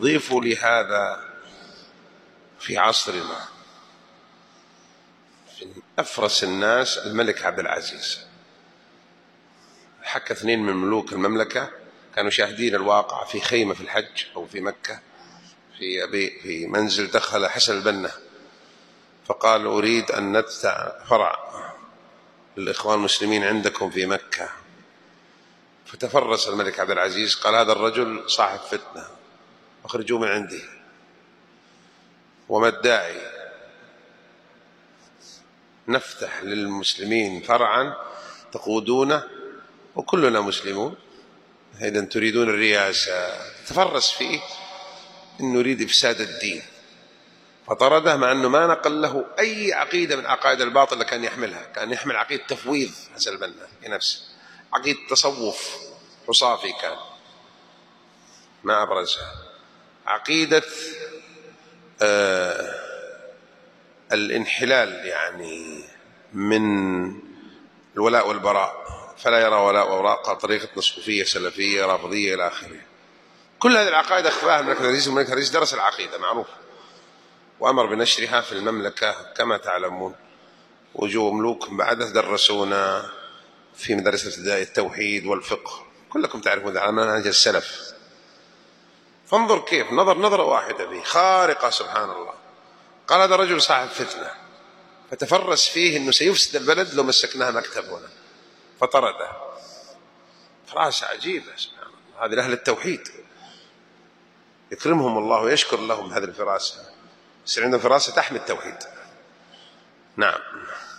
ضيفوا لهذا في عصرنا من أفرس الناس الملك عبد العزيز. حكى 2 من ملوك المملكة كانوا شاهدين الواقع في خيمة في الحج أو في مكة في منزل دخل حسن البنا، فقال أريد أن نفتح فرع للإخوان المسلمين عندكم في مكة. فتفرس الملك عبد العزيز قال هذا الرجل صاحب فتنة، اخرجوه من عندي، وما الداعي نفتح للمسلمين فرعا تقودونه وكلنا مسلمون، إذا تريدون الرياسة. تفرس فيه إنه يريد إفساد الدين، فطرده، مع أنه ما نقل له أي عقيدة من عقائد الباطل اللي كان يحملها. كان يحمل عقيدة تفويض حسن البنا في نفسه، عقيدة تصوف حصافي، كان ما أبرزها، عقيدة الانحلال يعني من الولاء والبراء، فلا يرى ولاء وبراء، طريقة صوفية سلفية رافضية إلى آخره. كل هذه العقائد أخفاها الملك العزيز. الملك العزيز درس العقيدة معروف، وأمر بنشرها في المملكة كما تعلمون. وجوه ملوك بعده درسونا في مدرسة ابتدائي التوحيد والفقه، كلكم تعرفون على منهج السلف. فانظر كيف نظرة واحدة به خارقة سبحان الله. قال هذا رجل صاحب فتنة، فتفرس فيه أنه سيفسد البلد لو مسكناها مكتب هنا، فطرده. فراسة عجيبة سبحان الله. هذه أهل التوحيد يكرمهم الله ويشكر لهم هذه الفراسة، يصير عندهم فراسة تحمي التوحيد. نعم.